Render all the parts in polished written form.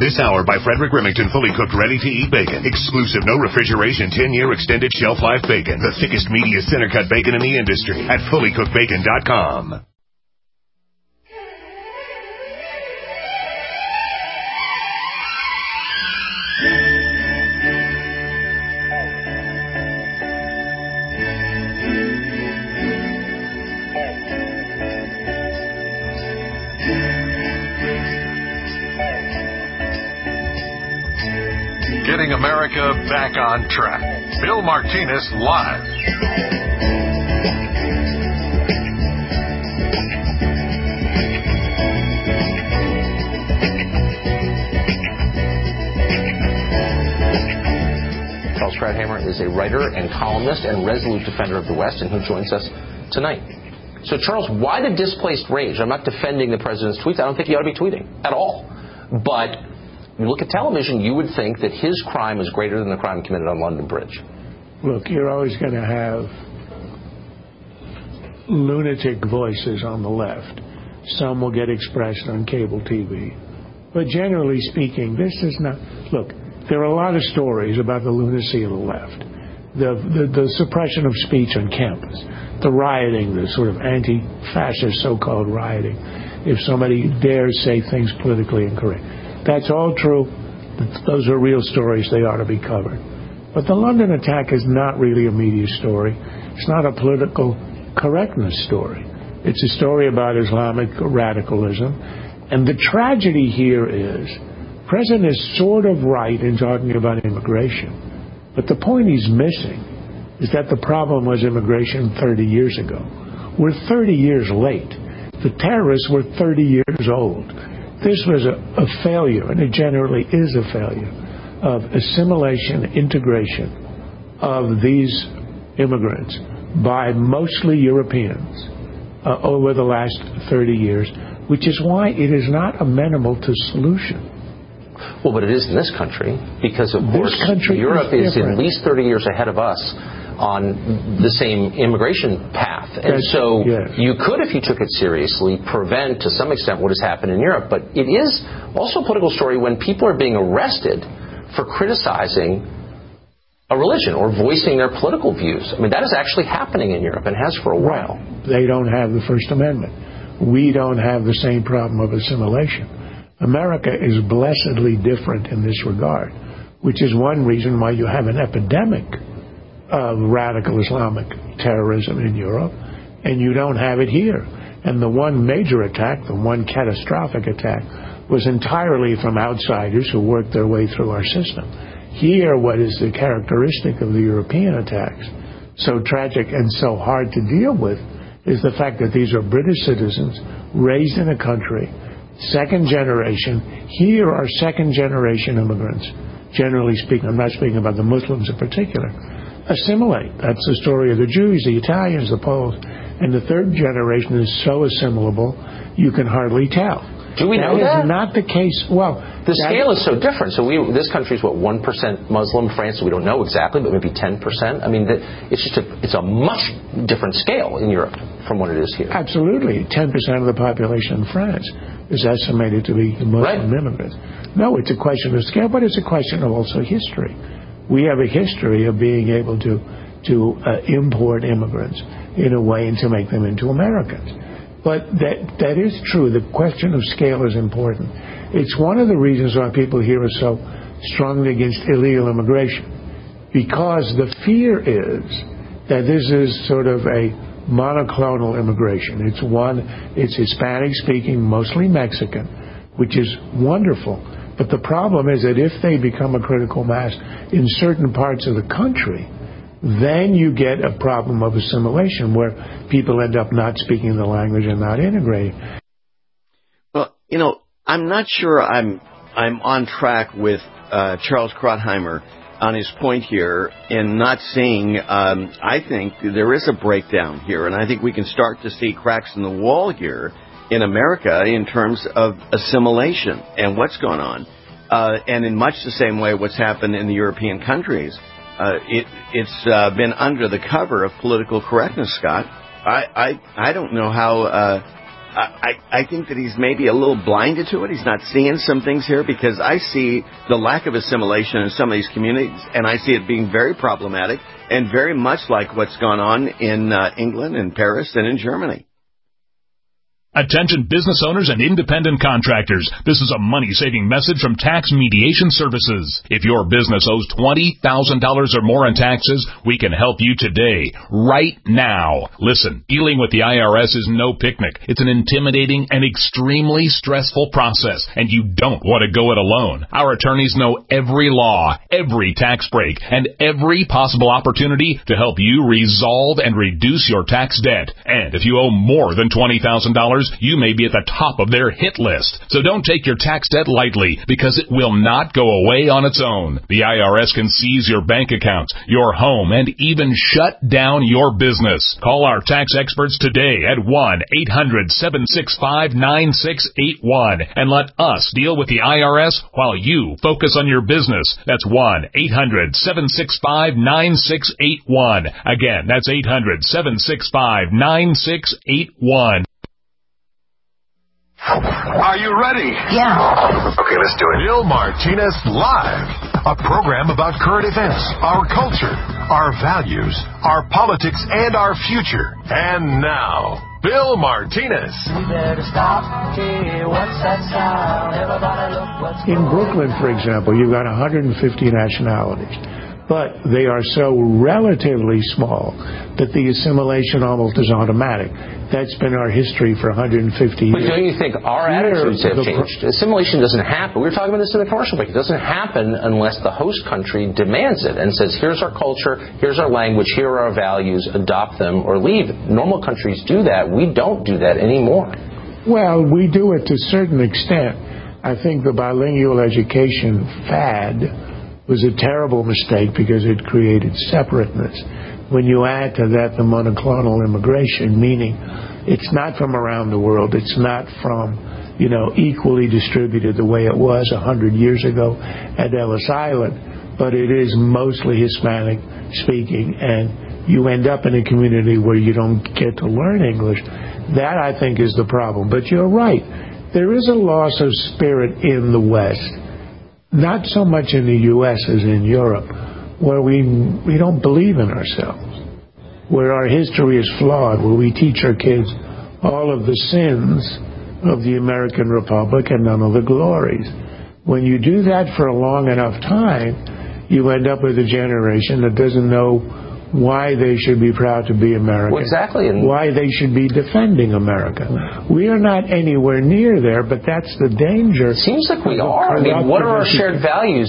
This hour by Frederick Remington, fully cooked, ready-to-eat bacon. Exclusive, no refrigeration, 10-year extended shelf life bacon. The thickest, meatiest center-cut bacon in the industry at fullycookedbacon.com. Getting America back on track. Bill Martinez live. Charles Krauthammer is a writer and columnist and resolute defender of the West, and he joins us tonight. So, Charles, why the displaced rage? I'm not defending the president's tweets. I don't think he ought to be tweeting at all. But you look at television, you would think that his crime is greater than the crime committed on London Bridge. Look, you're always going to have lunatic voices on the left. Some will get expressed on cable TV. But generally speaking, this is not... Look, there are a lot of stories about the lunacy of the left. The suppression of speech on campus. The rioting, the sort of anti-fascist so-called rioting. If somebody dares say things politically incorrect. That's all true. Those are real stories. They ought to be covered. But the London attack is not really a media story. It's not a political correctness story. It's a story about Islamic radicalism. And the tragedy here is, the President is sort of right in talking about immigration. But the point he's missing is that the problem was immigration 30 years ago. We're 30 years late. The terrorists were 30 years old. This was a failure, and it generally is a failure, of assimilation, integration of these immigrants by mostly Europeans over the last 30 years, which is why it is not amenable to solution. Well, but it is in this country, because, of course, Europe is at least 30 years ahead of us on the same immigration path. And so you could, if you took it seriously, prevent to some extent what has happened in Europe. But it is also a political story when people are being arrested for criticizing a religion or voicing their political views. I mean, that is actually happening in Europe and has for a while. They don't have the First Amendment. We don't have the same problem of assimilation. America is blessedly different in this regard, which is one reason why you have an epidemic of radical Islamic terrorism in Europe, and you don't have it here. And the one major attack, the one catastrophic attack, was entirely from outsiders who worked their way through our system. Here, what is the characteristic of the European attacks, so tragic and so hard to deal with, is the fact that these are British citizens raised in a country, second generation. Here are second generation immigrants, generally speaking. I'm not speaking about the Muslims in particular. Assimilate. That's the story of the Jews, the Italians, the Poles. And the third generation is so assimilable, you can hardly tell. Do we know that? That is not the case. Well, the scale is so different. So this country is, 1% Muslim. France, we don't know exactly, but maybe 10%. I mean, it's a much different scale in Europe from what it is here. Absolutely. 10% of the population in France is estimated to be Muslim immigrants. No, it's a question of scale, but it's a question of also history. We have a history of being able to import immigrants in a way and to make them into Americans. But that is true. The question of scale is important. It's one of the reasons why people here are so strongly against illegal immigration, because the fear is that this is sort of a monoclonal immigration. It's Hispanic-speaking, mostly Mexican, which is wonderful. But the problem is that if they become a critical mass in certain parts of the country, then you get a problem of assimilation where people end up not speaking the language and not integrating. Well, I'm not sure I'm on track with Charles Krauthammer on his point here in not seeing, I think there is a breakdown here, and I think we can start to see cracks in the wall here in America in terms of assimilation and what's going on. And in much the same way what's happened in the European countries. It's been under the cover of political correctness, Scott. I don't know how I think that he's maybe a little blinded to it. He's not seeing some things here, because I see the lack of assimilation in some of these communities, and I see it being very problematic and very much like what's gone on in England and Paris and in Germany. Attention business owners and independent contractors. This is a money-saving message from Tax Mediation Services. If your business owes $20,000 or more in taxes, we can help you today, right now. Listen, dealing with the IRS is no picnic. It's an intimidating and extremely stressful process, and you don't want to go it alone. Our attorneys know every law, every tax break, and every possible opportunity to help you resolve and reduce your tax debt. And if you owe more than $20,000, you may be at the top of their hit list. So don't take your tax debt lightly, because it will not go away on its own. The IRS can seize your bank accounts, your home, and even shut down your business. Call our tax experts today at 1-800-765-9681 and let us deal with the IRS while you focus on your business. That's 1-800-765-9681. Again, that's 800-765-9681. Are you ready? Yeah. Okay, let's do it. Bill Martinez Live, a program about current events, our culture, our values, our politics, and our future. And now, Bill Martinez. In Brooklyn, for example, you've got 150 nationalities, but they are so relatively small that the assimilation almost is automatic. That's been our history for 150 years. But don't you think our attitudes have changed? Assimilation doesn't happen. We were talking about this in the commercial break. It doesn't happen unless the host country demands it and says, here's our culture, here's our language, here are our values, adopt them or leave. Normal countries do that. We don't do that anymore. Well, we do it to a certain extent. I think the bilingual education fad was a terrible mistake because it created separateness. When you add to that the monoclonal immigration, meaning it's not from around the world, it's not from, equally distributed the way it was 100 years ago at Ellis Island, but it is mostly Hispanic speaking, and you end up in a community where you don't get to learn English. That, I think, is the problem. But you're right. There is a loss of spirit in the West. Not so much in the U.S. as in Europe, where we don't believe in ourselves, where our history is flawed, where we teach our kids all of the sins of the American Republic and none of the glories. When you do that for a long enough time, you end up with a generation that doesn't know why they should be proud to be American. Well, exactly. And why they should be defending America. We are not anywhere near there, but that's the danger. It seems like we are. I mean, what are our shared values?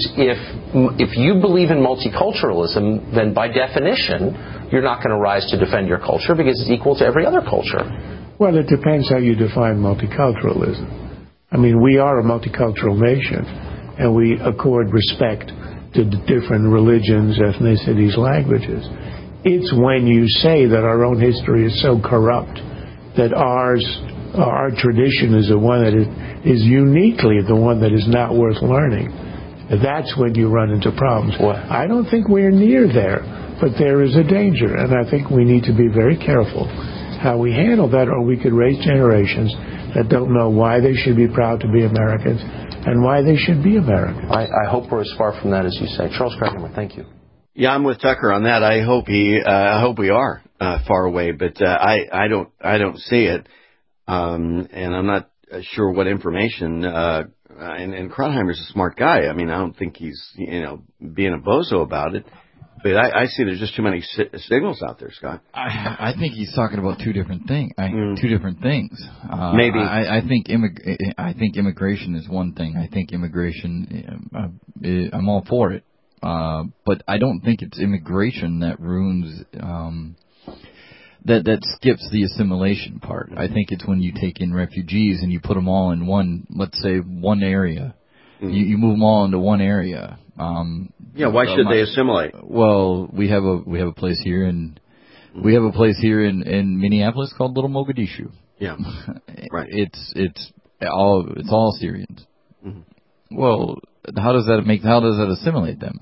If you believe in multiculturalism, then by definition, you're not going to rise to defend your culture because it's equal to every other culture. Well, it depends how you define multiculturalism. I mean, we are a multicultural nation, and we accord respect to the different religions, ethnicities, languages. It's when you say that our own history is so corrupt that our tradition is the one that is uniquely the one that is not worth learning. That's when you run into problems. Well, I don't think we're near there, but there is a danger, and I think we need to be very careful how we handle that, or we could raise generations that don't know why they should be proud to be Americans and why they should be Americans. I hope we're as far from that as you say. Charles Kramer, thank you. Yeah, I'm with Tucker on that. I hope we are far away, but I don't see it, and I'm not sure what information. And Krauthammer's a smart guy. I mean, I don't think he's being a bozo about it. But I see there's just too many signals out there, Scott. I think he's talking about two different things. Two different things. Maybe. I think immigration is one thing. I think immigration, I'm all for it. But I don't think it's immigration that ruins, that skips the assimilation part. I think it's when you take in refugees and you put them all in one, let's say, one area. You move them all into one area. Why should they assimilate? Well, we have a place here in Minneapolis called Little Mogadishu. Yeah, right. It's all Syrians. Mm-hmm. Well, how does that assimilate them?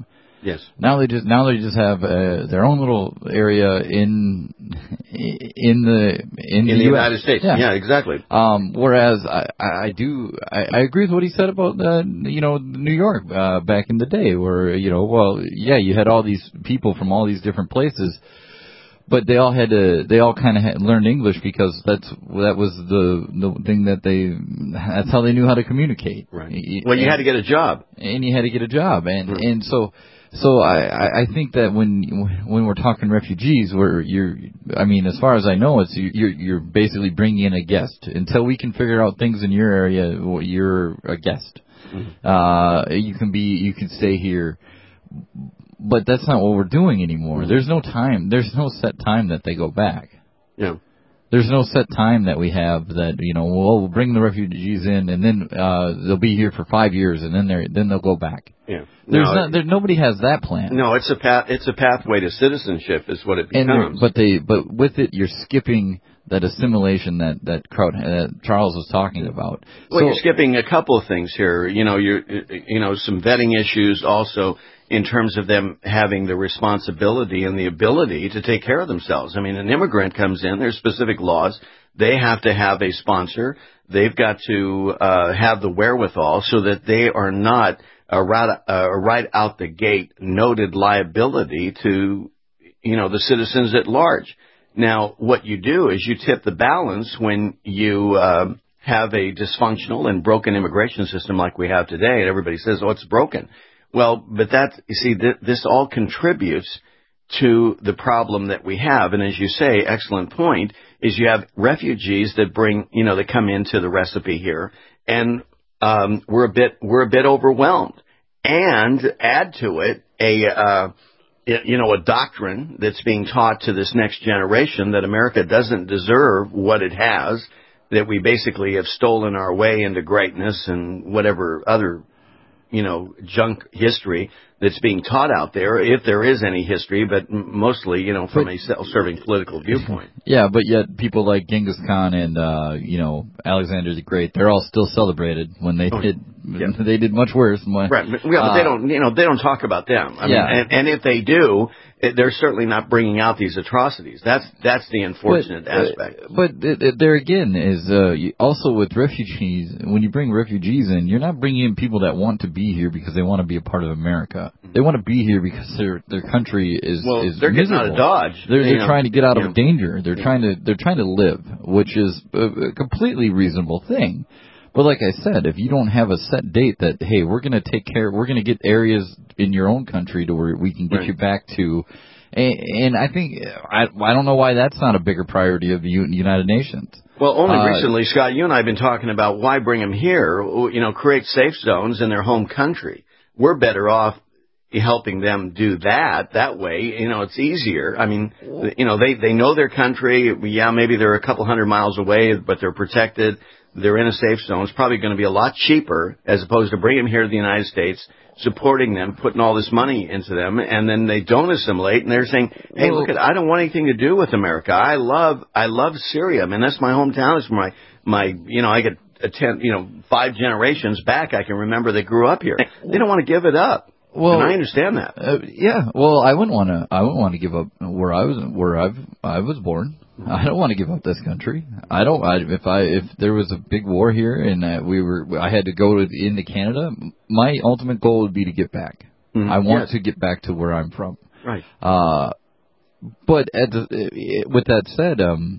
Yes. Now they just have their own little area in the United States. Yeah, exactly. Whereas I agree with what he said about New York back in the day, where you had all these people from all these different places. But they all kind of learned English because that was the thing that's how they knew how to communicate. Right. Well, you had to get a job. And you had to get a job. And so I think that when we're talking refugees, as far as I know, you're basically bringing in a guest. Until we can figure out things in your area, you're a guest. Mm-hmm. You can stay here. But that's not what we're doing anymore. There's no time. There's no set time that they go back. Yeah. There's no set time that we have that, we'll bring the refugees in and then they'll be here for 5 years and then they'll go back. Yeah. Nobody has that plan. No, it's a pathway to citizenship is what it becomes. But with it you're skipping that assimilation that Charles was talking about. Well, you're skipping a couple of things here. You're some vetting issues also in terms of them having the responsibility and the ability to take care of themselves. I mean, an immigrant comes in, there's specific laws. They have to have a sponsor. They've got to have the wherewithal so that they are not right out the gate noted liability to, the citizens at large. Now, what you do is you tip the balance when you have a dysfunctional and broken immigration system like we have today, and everybody says, oh, it's broken. Well, but this all contributes to the problem that we have. And as you say, excellent point, is you have refugees that that come into the recipe here, and we're a bit overwhelmed. And add to it a doctrine that's being taught to this next generation that America doesn't deserve what it has, that we basically have stolen our way into greatness and whatever other junk history that's being taught out there, if there is any history, but mostly, from a self-serving political viewpoint. Yeah, but yet people like Genghis Khan and, Alexander the Great, they're all still celebrated when they they did much worse. Right. But they don't talk about them. I mean, and if they do, they're certainly not bringing out these atrocities. That's the unfortunate aspect. But there again is also with refugees. When you bring refugees in, you're not bringing in people that want to be here because they want to be a part of America. They want to be here because their country is they're getting miserable. out of Dodge. They're trying to get out of danger. They're trying to live, which is a completely reasonable thing. But like I said, if you don't have a set date that, hey, we're going to get areas in your own country to where we can get you back to, and I think, I don't know why that's not a bigger priority of the United Nations. Well, only recently, Scott, you and I have been talking about why bring them here, create safe zones in their home country. We're better off helping them do that way, it's easier. I mean, they know their country. Yeah, maybe they're a couple hundred miles away, but they're protected. They're in a safe zone. It's probably going to be a lot cheaper as opposed to bringing them here to the United States, supporting them, putting all this money into them, and then they don't assimilate, and they're saying, hey, look, I don't want anything to do with America. I love Syria. I mean, that's my hometown. It's I get 5 generations back. I can remember they grew up here. They don't want to give it up. Well, and I understand that. Well, I wouldn't want to give up where I was born. I don't want to give up this country. If there was a big war here and I had to go into Canada, my ultimate goal would be to get back. Mm-hmm. I want to get back to where I'm from. Right. But with that said,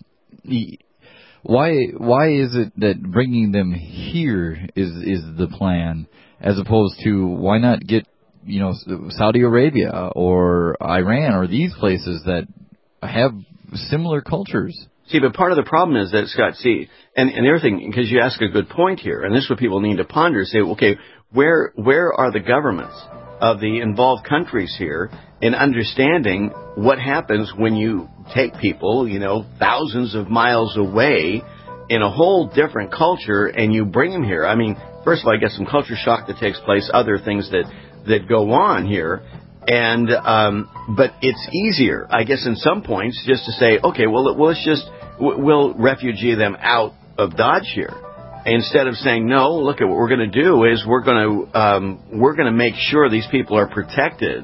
why is it that bringing them here is the plan, as opposed to why not get Saudi Arabia or Iran or these places that have similar cultures? See, but part of the problem is that, Scott, and the other thing, because you ask a good point here, and this is what people need to ponder, say, okay, where are the governments of the involved countries here in understanding what happens when you take people, thousands of miles away in a whole different culture and you bring them here? I mean, first of all, I guess some culture shock that takes place, other things that go on here. And, but it's easier, I guess, in some points, just to say, okay, well, we'll refugee them out of Dodge here. Instead of saying, no, look at what we're going to do is we're going to make sure these people are protected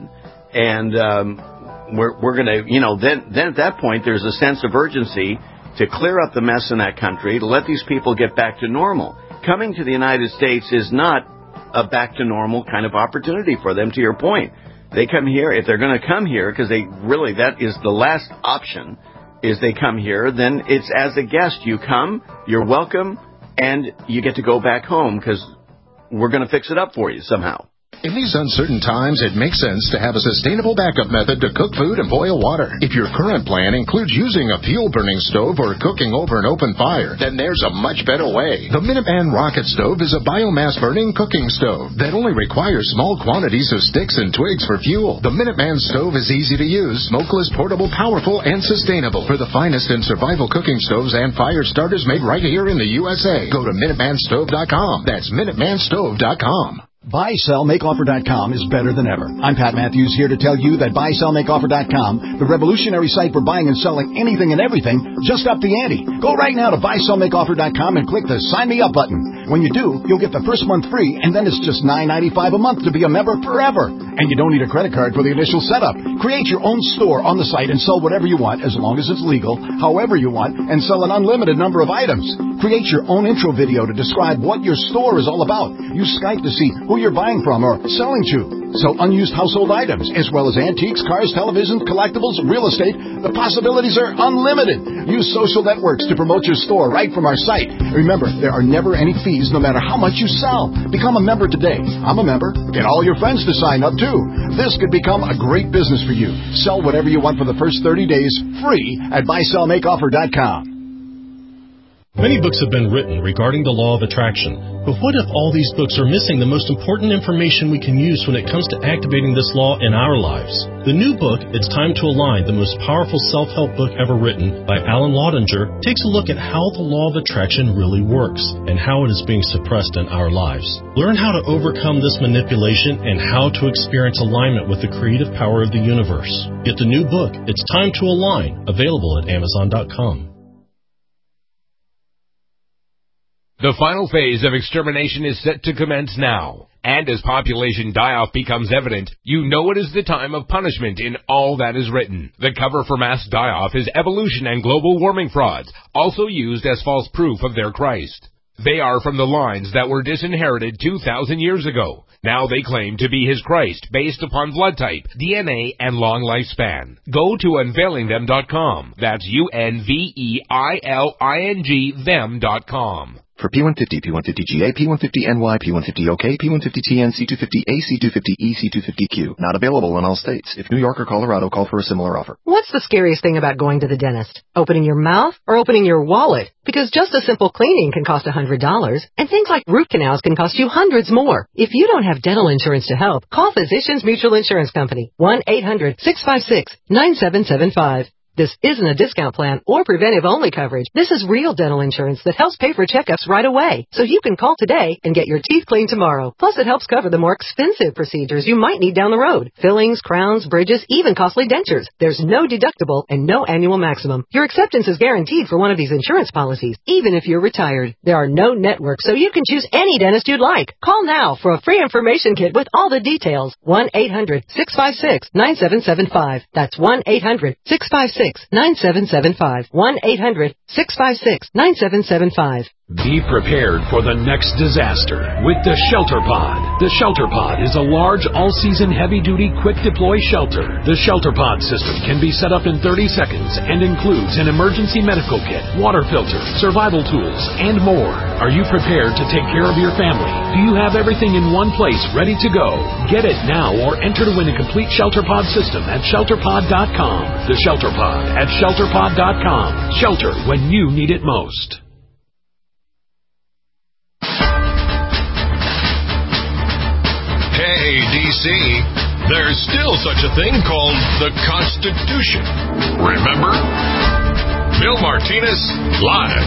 And we're going to, then at that point, there's a sense of urgency to clear up the mess in that country, to let these people get back to normal. Coming to the United States is not a back to normal kind of opportunity for them, to your point. They come here, if they're going to come here, because that is the last option, is they come here, then it's as a guest. You come, you're welcome, and you get to go back home because we're going to fix it up for you somehow. In these uncertain times, it makes sense to have a sustainable backup method to cook food and boil water. If your current plan includes using a fuel-burning stove or cooking over an open fire, then there's a much better way. The Minuteman Rocket Stove is a biomass-burning cooking stove that only requires small quantities of sticks and twigs for fuel. The Minuteman Stove is easy to use, smokeless, portable, powerful, and sustainable. For the finest in survival cooking stoves and fire starters made right here in the USA, go to MinutemanStove.com. That's MinutemanStove.com. BuySellMakeOffer.com is better than ever. I'm Pat Matthews here to tell you that BuySellMakeOffer.com, the revolutionary site for buying and selling anything and everything, just upped the ante. Go right now to BuySellMakeOffer.com and click the Sign Me Up button. When you do, you'll get the first month free, and then it's just $9.95 a month to be a member forever. And you don't need a credit card for the initial setup. Create your own store on the site and sell whatever you want, as long as it's legal, however you want, and sell an unlimited number of items. Create your own intro video to describe what your store is all about. Use Skype to see who you're buying from or selling to. Sell unused household items, as well as antiques, cars, televisions, collectibles, real estate. The possibilities are unlimited. Use social networks to promote your store right from our site. Remember, there are never any fees no matter how much you sell. Become a member today. I'm a member. Get all your friends to sign up, too. This could become a great business for you. Sell whatever you want for the first 30 days, free at BuySellMakeOffer.com. Many books have been written regarding the law of attraction, but what if all these books are missing the most important information we can use when it comes to activating this law in our lives? The new book, It's Time to Align, the most powerful self-help book ever written by Alan Laudinger, takes a look at how the law of attraction really works and how it is being suppressed in our lives. Learn how to overcome this manipulation and how to experience alignment with the creative power of the universe. Get the new book, It's Time to Align, available at Amazon.com. The final phase of extermination is set to commence now. And as population die-off becomes evident, you know it is the time of punishment in all that is written. The cover for mass die-off is evolution and global warming frauds, also used as false proof of their Christ. They are from the lines that were disinherited 2,000 years ago. Now they claim to be his Christ based upon blood type, DNA, and long lifespan. Go to unveilingthem.com. That's UNVEILING them.com. For P150, P150GA, P150NY, P150OK, P150TN, C250A, C250E, C250Q. Not available in all states. If New York or Colorado, call for a similar offer. What's the scariest thing about going to the dentist? Opening your mouth or opening your wallet? Because just a simple cleaning can cost $100, and things like root canals can cost you hundreds more. If you don't have dental insurance to help, call Physicians Mutual Insurance Company, 1-800-656-9775. This isn't a discount plan or preventive-only coverage. This is real dental insurance that helps pay for checkups right away. So you can call today and get your teeth cleaned tomorrow. Plus, it helps cover the more expensive procedures you might need down the road. Fillings, crowns, bridges, even costly dentures. There's no deductible and no annual maximum. Your acceptance is guaranteed for one of these insurance policies, even if you're retired. There are no networks, so you can choose any dentist you'd like. Call now for a free information kit with all the details. 1-800-656-9775. That's 1-800-656-9775. 1-800-656-9775. Be prepared for the next disaster with the Shelter Pod. The Shelter Pod is a large, all-season, heavy-duty, quick-deploy shelter. The Shelter Pod system can be set up in 30 seconds and includes an emergency medical kit, water filter, survival tools, and more. Are you prepared to take care of your family? Do you have everything in one place ready to go? Get it now or enter to win a complete Shelter Pod system at ShelterPod.com. The Shelter Pod at ShelterPod.com. Shelter when you need it most. Hey, D.C., there's still such a thing called the Constitution. Remember? Bill Martinez, live.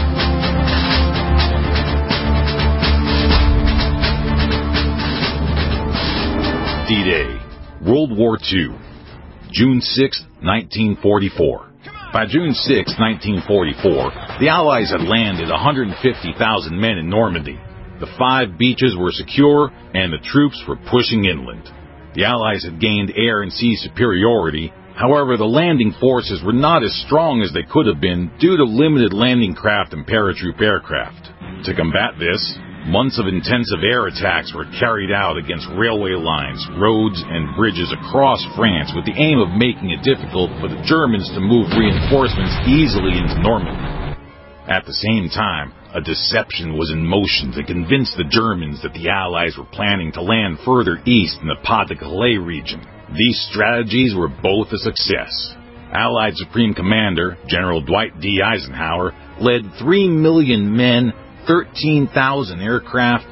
D-Day, World War II, June 6, 1944. By June 6, 1944, the Allies had landed 150,000 men in Normandy. The 5 beaches were secure, and the troops were pushing inland. The Allies had gained air and sea superiority. However, the landing forces were not as strong as they could have been due to limited landing craft and paratroop aircraft. To combat this, months of intensive air attacks were carried out against railway lines, roads, and bridges across France with the aim of making it difficult for the Germans to move reinforcements easily into Normandy. At the same time, a deception was in motion to convince the Germans that the Allies were planning to land further east in the Pas-de-Calais region. These strategies were both a success. Allied Supreme Commander General Dwight D. Eisenhower led 3 million men, 13,000 aircraft,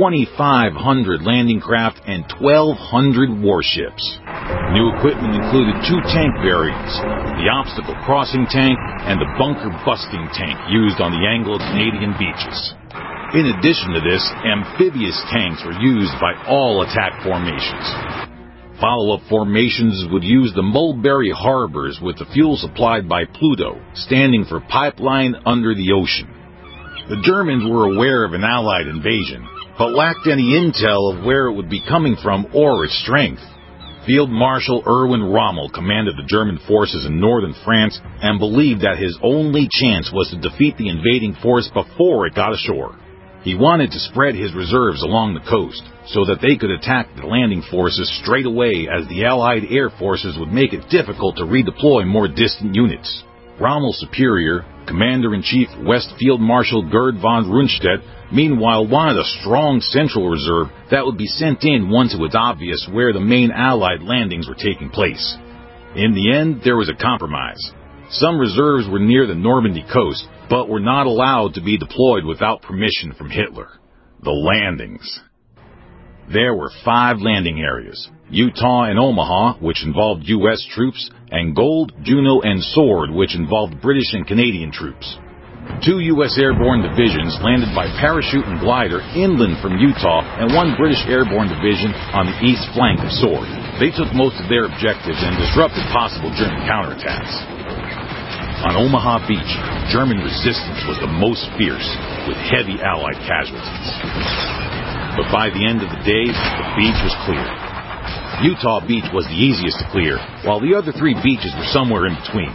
2,500 landing craft, and 1,200 warships. New equipment included 2 tank variants, the obstacle crossing tank and the bunker busting tank used on the Anglo-Canadian beaches. In addition to this, amphibious tanks were used by all attack formations. Follow-up formations would use the Mulberry Harbors with the fuel supplied by Pluto, standing for Pipeline Under the Ocean. The Germans were aware of an Allied invasion, but lacked any intel of where it would be coming from or its strength. Field Marshal Erwin Rommel commanded the German forces in northern France and believed that his only chance was to defeat the invading force before it got ashore. He wanted to spread his reserves along the coast so that they could attack the landing forces straight away, as the Allied air forces would make it difficult to redeploy more distant units. Rommel's superior, Commander-in-Chief West Field Marshal Gerd von Rundstedt, meanwhile wanted a strong central reserve that would be sent in once it was obvious where the main Allied landings were taking place. In the end, there was a compromise. Some reserves were near the Normandy coast, but were not allowed to be deployed without permission from Hitler. The landings. There were 5 landing areas: Utah and Omaha, which involved U.S. troops, and Gold, Juno, and Sword, which involved British and Canadian troops. 2 U.S. airborne divisions landed by parachute and glider inland from Utah, and 1 British airborne division on the east flank of Sword. They took most of their objectives and disrupted possible German counterattacks. On Omaha Beach, German resistance was the most fierce, with heavy Allied casualties. But by the end of the day, the beach was clear. Utah Beach was the easiest to clear, while the other 3 beaches were somewhere in between.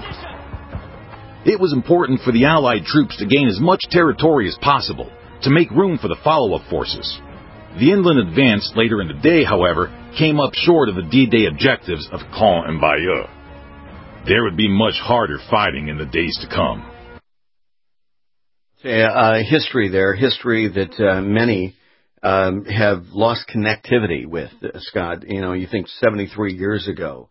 It was important for the Allied troops to gain as much territory as possible, to make room for the follow-up forces. The inland advance later in the day, however, came up short of the D-Day objectives of Caen and Bayeux. There would be much harder fighting in the days to come. History that many have lost connectivity with, Scott. You know, you think 73 years ago,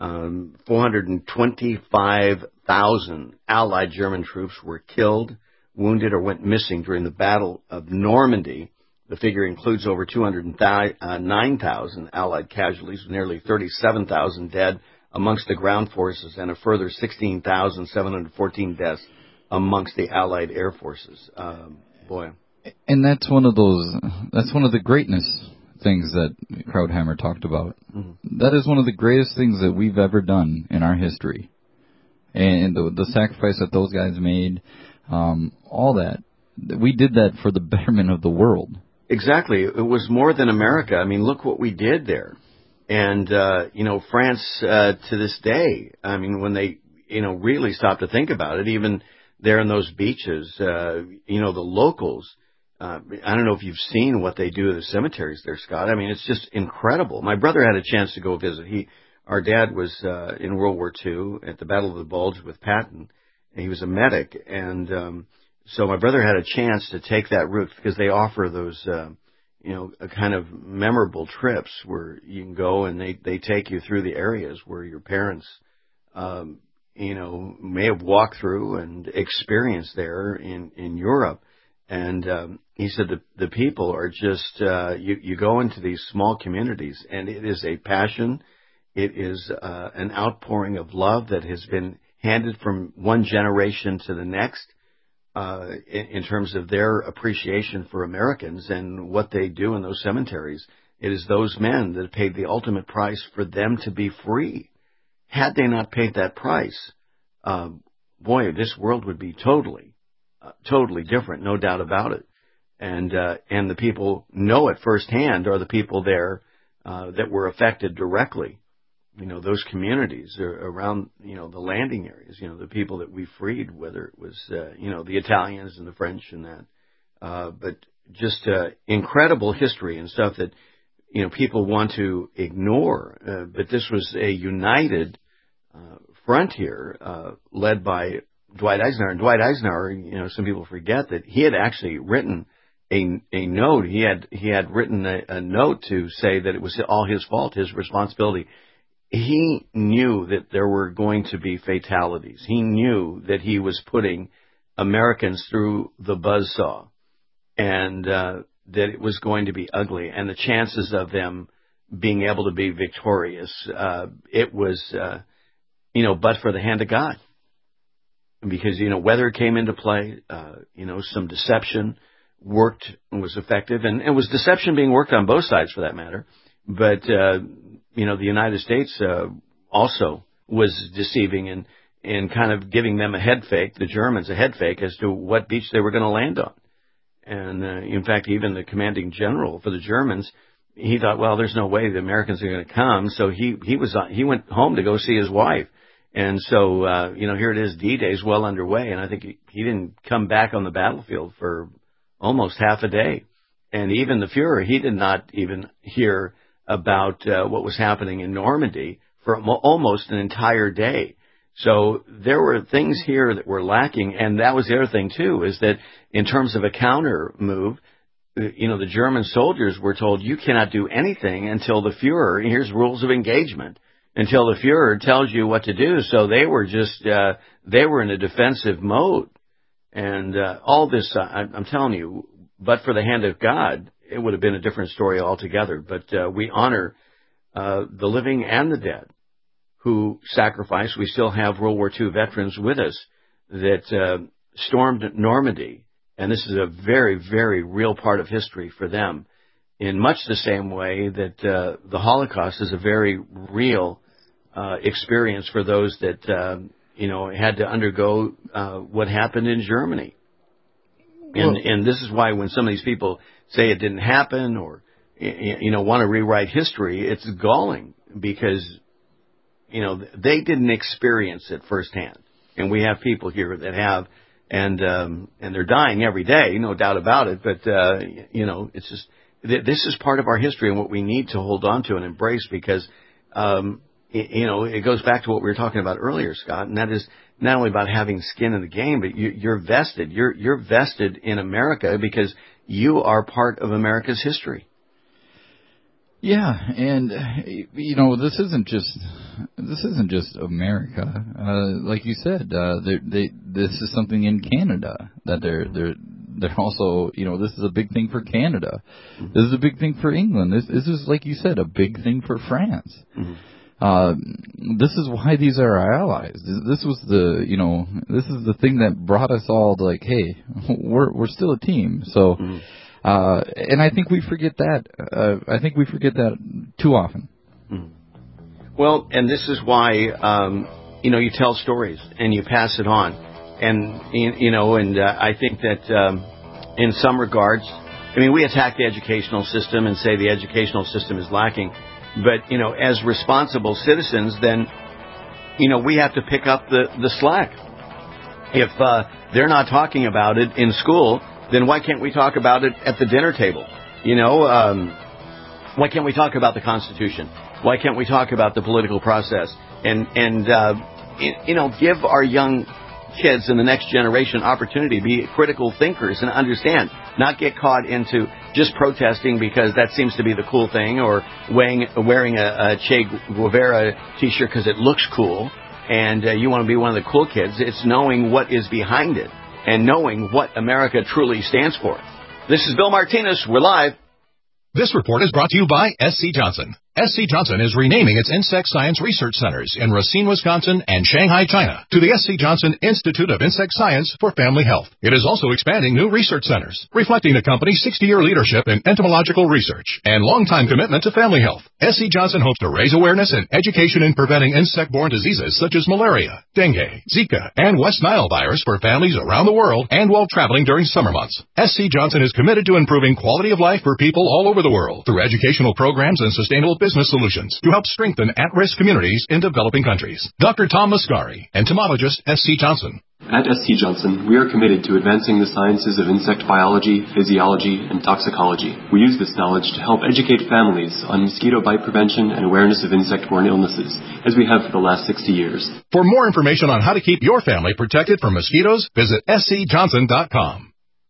425,000 Allied German troops were killed, wounded, or went missing during the Battle of Normandy. The figure includes over 209,000 Allied casualties, with nearly 37,000 dead amongst the ground forces, and a further 16,714 deaths amongst the Allied air forces. Boy. And that's one of the greatness things that Krauthammer talked about. Mm-hmm. That is one of the greatest things that we've ever done in our history. And the sacrifice that those guys made, all that. We did that for the betterment of the world. Exactly. It was more than America. I mean, look what we did there. And, France, to this day, I mean, when they, really stop to think about it, even there in those beaches, the locals, I don't know if you've seen what they do at the cemeteries there, Scott. I mean, it's just incredible. My brother had a chance to go visit. Our dad was in World War II at the Battle of the Bulge with Patton, and he was a medic. And so my brother had a chance to take that route because they offer those a kind of memorable trips where you can go and they take you through the areas where your parents, may have walked through and experienced there in Europe. And he said the people are just, you go into these small communities and it is a passion. It is an outpouring of love that has been handed from one generation to the next. In terms of their appreciation for Americans and what they do in those cemeteries. It is those men that paid the ultimate price for them to be free. Had they not paid that price, this world would be totally different, no doubt about it. And the people know it firsthand are the people there that were affected directly. Those communities around, the landing areas, the people that we freed, whether it was, the Italians and the French and that. But just incredible history and stuff that, people want to ignore. But this was a united front here, led by Dwight Eisenhower. And Dwight Eisenhower, some people forget that he had actually written a note. He had written a note to say that it was all his fault, his responsibility. He knew that there were going to be fatalities. He knew that he was putting Americans through the buzzsaw, and that it was going to be ugly. And the chances of them being able to be victorious, it was, but for the hand of God. Because, weather came into play, some deception worked and was effective. And it was deception being worked on both sides, for that matter. But, the United States also was deceiving and kind of giving them a head fake, the Germans a head fake, as to what beach they were going to land on. And, in fact, even the commanding general for the Germans, he thought, well, there's no way the Americans are going to come. So he went home to go see his wife. And so, here it is, D-Day's well underway. And I think he didn't come back on the battlefield for almost half a day. And even the Fuhrer, he did not even hear about what was happening in Normandy for almost an entire day. So there were things here that were lacking, and that was the other thing, too, is that in terms of a counter move, the German soldiers were told, you cannot do anything until the Fuhrer, here's rules of engagement, until the Fuhrer tells you what to do. So they were just, they were in a defensive mode. And all this, I'm telling you, but for the hand of God, it would have been a different story altogether. But we honor the living and the dead who sacrificed. We still have World War II veterans with us that stormed Normandy, and this is a very, very real part of history for them, in much the same way that the Holocaust is a very real experience for those that had to undergo what happened in Germany. And this is why when some of these people say it didn't happen or want to rewrite history, it's galling because they didn't experience it firsthand. And we have people here that have, and they're dying every day, no doubt about it. But it's just this is part of our history and what we need to hold on to and embrace because it goes back to what we were talking about earlier, Scott, and that is not only about having skin in the game, but you're vested. You're vested in America because you are part of America's history. Yeah, and this isn't just America. Like you said, this is something in Canada that they're also, this is a big thing for Canada. Mm-hmm. This is a big thing for England. This is, like you said, a big thing for France. Mm-hmm. This is why these are our allies. This was this is the thing that brought us all to hey, we're still a team. So, and I think we forget that. I think we forget that too often. Well, and this is why, you tell stories and you pass it on. And, I think that, in some regards, we attack the educational system and say the educational system is lacking. But, as responsible citizens, then, we have to pick up the slack. If they're not talking about it in school, then why can't we talk about it at the dinner table? Why can't we talk about the Constitution? Why can't we talk about the political process? And give our young kids in the next generation opportunity to be critical thinkers and understand, not get caught into just protesting because that seems to be the cool thing, or wearing a Che Guevara T-shirt because it looks cool and you want to be one of the cool kids. It's knowing what is behind it and knowing what America truly stands for. This is Bill Martinez. We're live. This report is brought to you by SC Johnson. SC Johnson is renaming its insect science research centers in Racine, Wisconsin and Shanghai, China to the SC Johnson Institute of Insect Science for Family Health. It is also expanding new research centers, reflecting the company's 60-year leadership in entomological research and long-time commitment to family health. SC Johnson hopes to raise awareness and education in preventing insect-borne diseases such as malaria, dengue, Zika, and West Nile virus for families around the world and while traveling during summer months. SC Johnson is committed to improving quality of life for people all over the world through educational programs and sustainable business solutions to help strengthen at-risk communities in developing countries. Dr. Tom Mascari, entomologist, SC Johnson. At SC Johnson, we are committed to advancing the sciences of insect biology, physiology, and toxicology. We use this knowledge to help educate families on mosquito bite prevention and awareness of insect-borne illnesses, as we have for the last 60 years. For more information on how to keep your family protected from mosquitoes, visit scjohnson.com.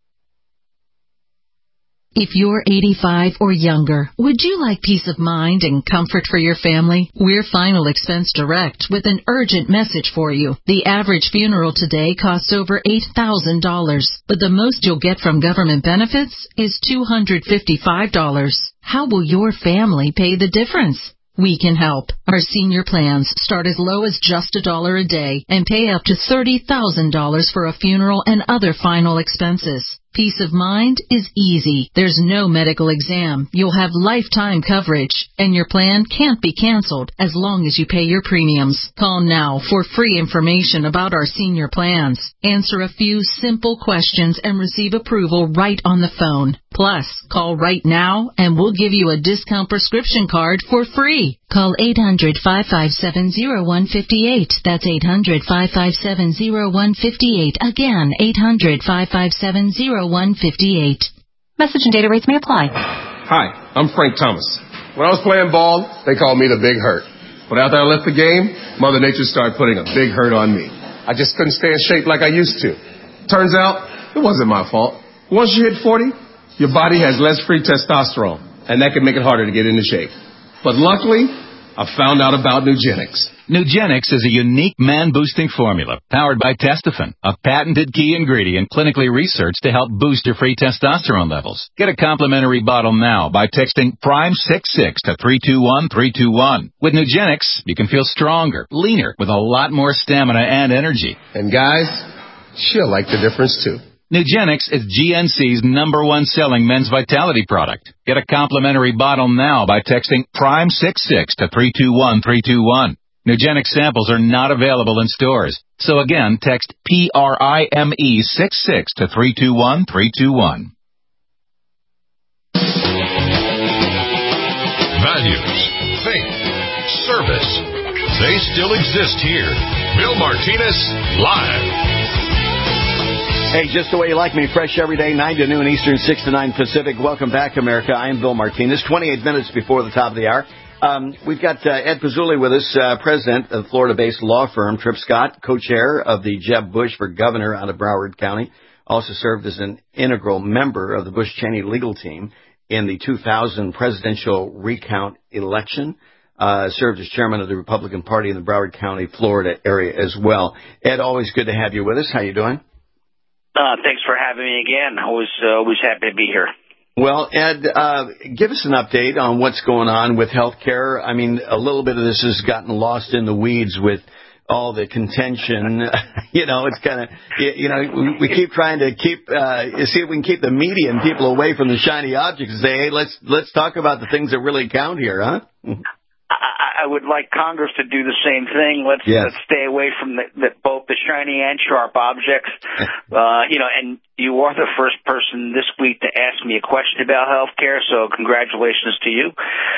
If you're 85 or younger, would you like peace of mind and comfort for your family? We're Final Expense Direct with an urgent message for you. The average funeral today costs over $8,000, but the most you'll get from government benefits is $255. How will your family pay the difference? We can help. Our senior plans start as low as just $1 a day and pay up to $30,000 for a funeral and other final expenses. Peace of mind is easy. There's no medical exam. You'll have lifetime coverage, and your plan can't be canceled as long as you pay your premiums. Call now for free information about our senior plans. Answer a few simple questions and receive approval right on the phone. Plus, call right now and we'll give you a discount prescription card for free. Call 800-557-0158. That's 800-557-0158. Again, 800-557-0158. Message and data rates may apply. Hi, I'm Frank Thomas. When I was playing ball, they called me the Big Hurt. But after I left the game, Mother Nature started putting a big hurt on me. I just couldn't stay in shape like I used to. Turns out, it wasn't my fault. Once you hit 40, your body has less free testosterone, and that can make it harder to get into shape. But luckily, I found out about Nugenix. Nugenix is a unique man-boosting formula powered by Testofen, a patented key ingredient clinically researched to help boost your free testosterone levels. Get a complimentary bottle now by texting PRIME66 to 321321. With Nugenix, you can feel stronger, leaner, with a lot more stamina and energy. And guys, she'll like the difference too. Nugenix is GNC's #1 selling men's vitality product. Get a complimentary bottle now by texting PRIME66 to 321321. Nugenix samples are not available in stores. So again, text PRIME66 to 321321. Values, faith, service. They still exist here. Bill Martinez, live. Hey, just the way you like me, fresh every day, 9 to noon Eastern, 6 to 9 Pacific. Welcome back, America. I am Bill Martinez. 28 minutes before the top of the hour. We've got Ed Pizzulli with us, president of Florida-based law firm Tripp Scott, co-chair of the Jeb Bush for governor out of Broward County. Also served as an integral member of the Bush-Cheney legal team in the 2000 presidential recount election. Served as chairman of the Republican Party in the Broward County, Florida area as well. Ed, always good to have you with us. How you doing? Thanks for having me again. Always happy to be here. Well, Ed, give us an update on what's going on with health care. I mean, a little bit of this has gotten lost in the weeds with all the contention. It's kind of, we keep trying to see if we can keep the media and people away from the shiny objects and say, hey, let's talk about the things that really count here, huh? I would like Congress to do the same thing. Let's stay away from both the shiny and sharp objects. And you are the first person this week to ask me a question about health care, so congratulations to you.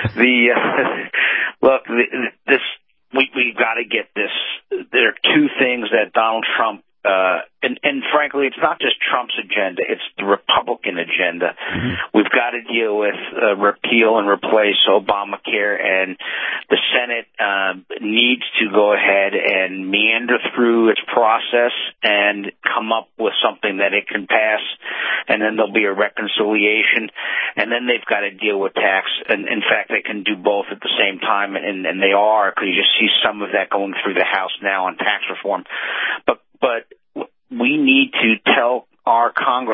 We've got to get this. There are two things that Donald Trump and frankly, it's not just Trump's agenda, it's the Republican agenda. Mm-hmm. We've got to deal with repeal and replace Obamacare, and the Senate needs to go ahead and meander through its process and come up with something that it can pass, and then there'll be a reconciliation, and then they've got to deal with tax. And in fact, they can do both at the same time, and they are, because you just see some of that going through the House now on tax reform. But we need to tell our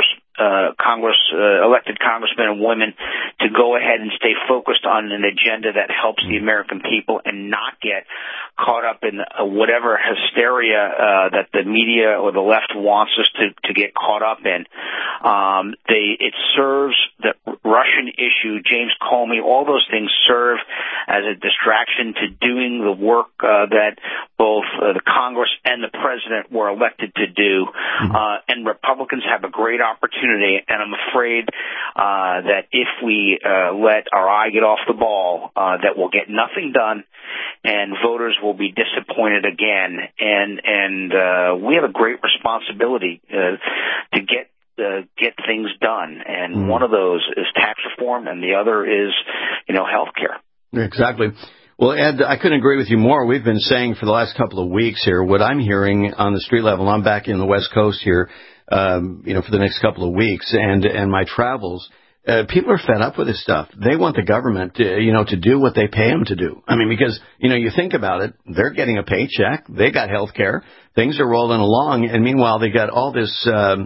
elected congressmen and women to go ahead and stay focused on an agenda that helps the American people and not get caught up in whatever hysteria that the media or the left wants us to get caught up in. It serves the Russian issue, James Comey, all those things serve as a distraction to doing the work that both the Congress and the president were elected to do. And Republicans have a great opportunity, and I'm afraid that if we let our eye get off the ball, that we'll get nothing done, and voters will be disappointed again. And we have a great responsibility to get things done, and one of those is tax reform, and the other is, health care. Exactly. Well, Ed, I couldn't agree with you more. We've been saying for the last couple of weeks here, what I'm hearing on the street level, I'm back in the West Coast here, for the next couple of weeks, and my travels, people are fed up with this stuff. They want the government to do what they pay them to do. I mean, because, you think about it, they're getting a paycheck, they got health care, things are rolling along, and meanwhile they got all this,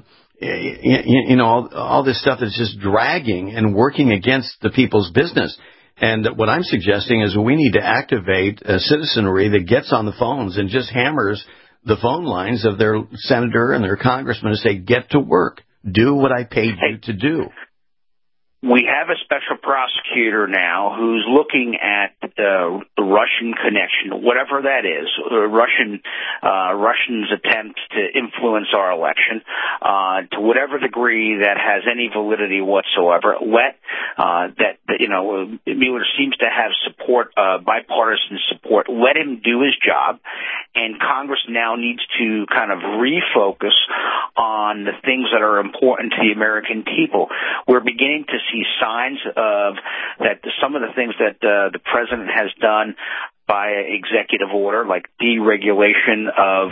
all this stuff that's just dragging and working against the people's business. And what I'm suggesting is we need to activate a citizenry that gets on the phones and just hammers the phone lines of their senator and their congressman to say, get to work, do what I paid you to do. We have a special prosecutor now who's looking at the Russian connection, whatever that is, Russians' attempts to influence our election, to whatever degree that has any validity whatsoever. Mueller seems to have support, bipartisan support. Let him do his job, and Congress now needs to kind of refocus on the things that are important to the American people. We're beginning to see signs of that some of the things that the president has done by executive order, like deregulation of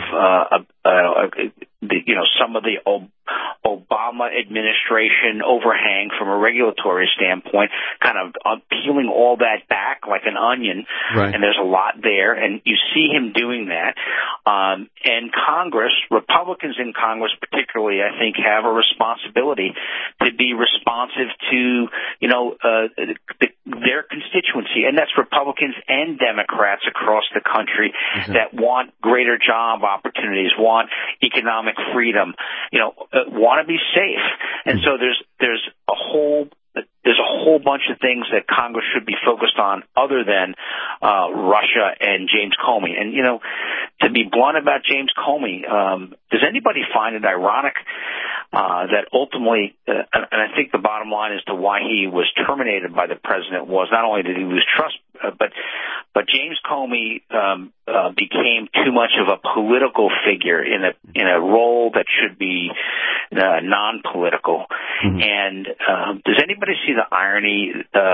some of the Obama administration overhang from a regulatory standpoint, kind of peeling all that back like an onion. Right. And there's a lot there, and you see him doing that. And Congress, Republicans in Congress particularly, I think, have a responsibility to be responsive to, their constituency, and that's Republicans and Democrats across the country that want greater job opportunities, want economic freedom, want to be safe. And so there's a whole bunch of things that Congress should be focused on other than Russia and James Comey. And, to be blunt about James Comey, does anybody find it ironic that ultimately, and I think the bottom line as to why he was terminated by the president was not only did he lose trust, but James Comey became too much of a political figure in a role that should be non-political. And does anybody see the irony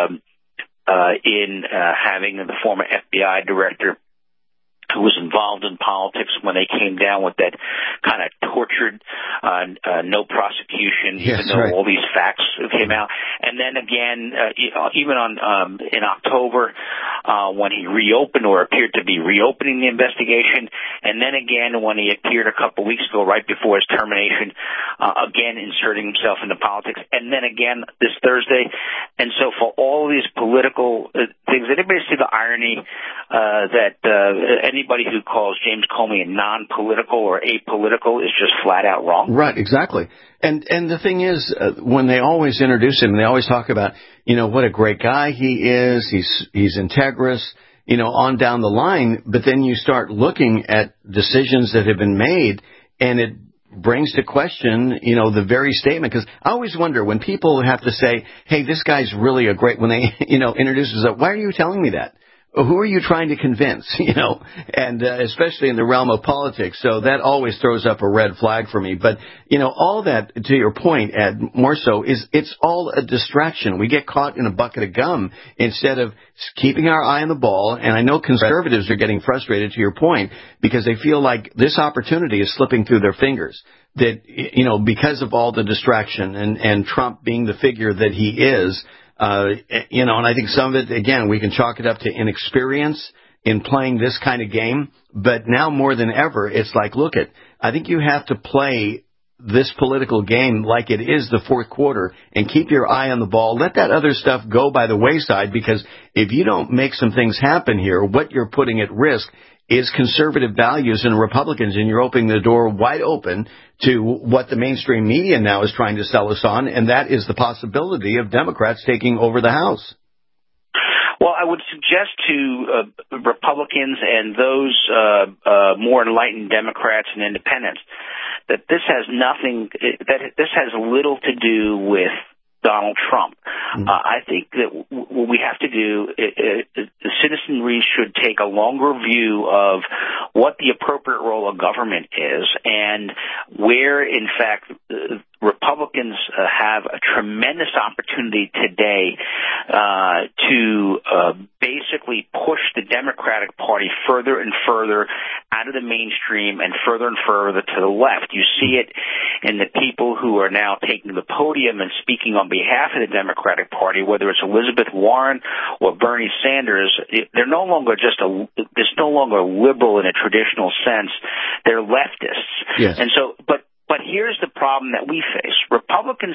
in having the former FBI director who was involved in politics when they came down with that kind of tortured no prosecution, even though all these facts came out. And then again, even in October, when he reopened or appeared to be reopening the investigation, and then again when he appeared a couple weeks ago right before his termination, again inserting himself into politics, and then again this Thursday. And so for all these political things, anybody see the irony that anybody who calls James Comey non-political or apolitical is just flat out wrong? Right, exactly. And the thing is, when they always introduce him, they always talk about, what a great guy he is. He's integrous, on down the line. But then you start looking at decisions that have been made, and it brings to question, the very statement. Because I always wonder when people have to say, hey, this guy's really a great, when they, introduce us, why are you telling me that? Who are you trying to convince, and especially in the realm of politics. So that always throws up a red flag for me. But, all that, to your point, Ed, more so, is it's all a distraction. We get caught in a bucket of gum instead of keeping our eye on the ball. And I know conservatives are getting frustrated, to your point, because they feel like this opportunity is slipping through their fingers. That, because of all the distraction and Trump being the figure that he is, and I think some of it, again, we can chalk it up to inexperience in playing this kind of game. But now more than ever, it's like, I think you have to play this political game like it is the fourth quarter and keep your eye on the ball. Let that other stuff go by the wayside, because if you don't make some things happen here, what you're putting at risk is conservative values and Republicans, and you're opening the door wide open to what the mainstream media now is trying to sell us on, and that is the possibility of Democrats taking over the House. Well, I would suggest to Republicans and those more enlightened Democrats and independents that this has little to do with Donald Trump. I think that what we have to do, the citizenry should take a longer view of what the appropriate role of government is, and where, in fact, Republicans have a tremendous opportunity today to basically push the Democratic Party further and further out of the mainstream and further to the left. You see it in the people who are now taking the podium and speaking on behalf of the Democratic Party, whether it's Elizabeth Warren or Bernie Sanders. They're no longer it's no longer liberal in a traditional sense. They're leftists. Yes. And so, but here's the problem that we face. Republicans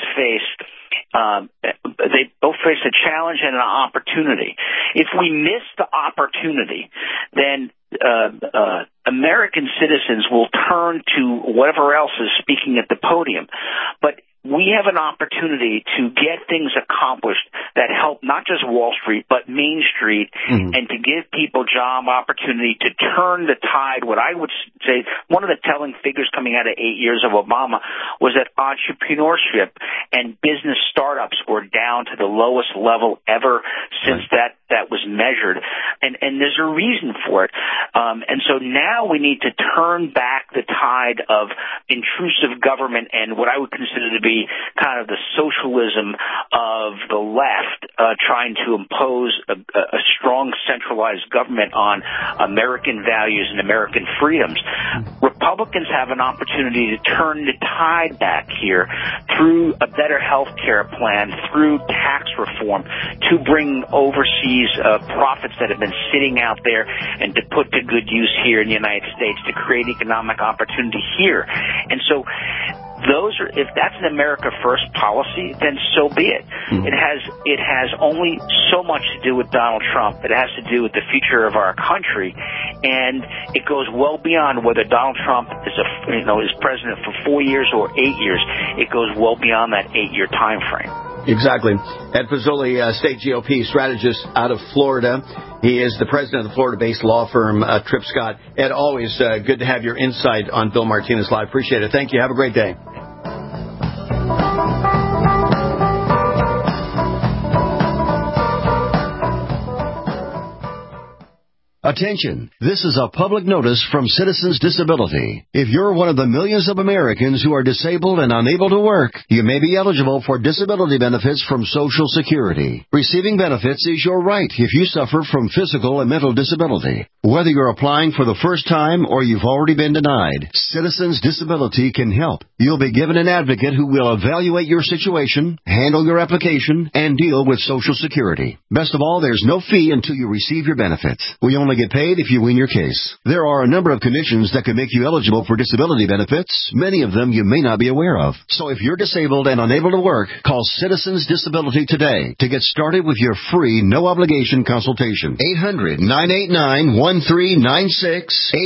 they both face a challenge and an opportunity. If we miss the opportunity, then American citizens will turn to whatever else is speaking at the podium. But we have an opportunity to get things accomplished that help not just Wall Street, but Main Street, and to give people job opportunity, to turn the tide. What I would say, one of the telling figures coming out of 8 years of Obama was that entrepreneurship and business startups were down to the lowest level ever since that was measured. And there's a reason for it. And so now we need to turn back the tide of intrusive government and what I would consider to be kind of the socialism of the left, trying to impose a strong centralized government on American values and American freedoms. Republicans have an opportunity to turn the tide back here through a better health care plan, through tax reform, to bring overseas profits that have been sitting out there and to put to good use here in the United States, to create economic opportunity here. And so if that's an America First policy, then so be it. It has only so much to do with Donald Trump. It has to do with the future of our country, and it goes well beyond whether Donald Trump is president for 4 years or 8 years. It goes well beyond that 8-year time frame. Exactly. Ed Pizzoli, state GOP strategist out of Florida. He is the president of the Florida-based law firm Tripp Scott. Ed, always good to have your insight on Bill Martinez Live. Appreciate it. Thank you. Have a great day. Attention! This is a public notice from Citizens Disability. If you're one of the millions of Americans who are disabled and unable to work, you may be eligible for disability benefits from Social Security. Receiving benefits is your right if you suffer from physical and mental disability. Whether you're applying for the first time or you've already been denied, Citizens Disability can help. You'll be given an advocate who will evaluate your situation, handle your application, and deal with Social Security. Best of all, there's no fee until you receive your benefits. We only get paid if you win your case. There are a number of conditions that can make you eligible for disability benefits. Many of them you may not be aware of. So if you're disabled and unable to work, call Citizens Disability today to get started with your free, no-obligation consultation. 800-989-1396.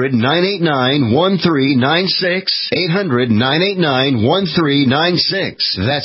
800-989-1396. 800-989-1396. That's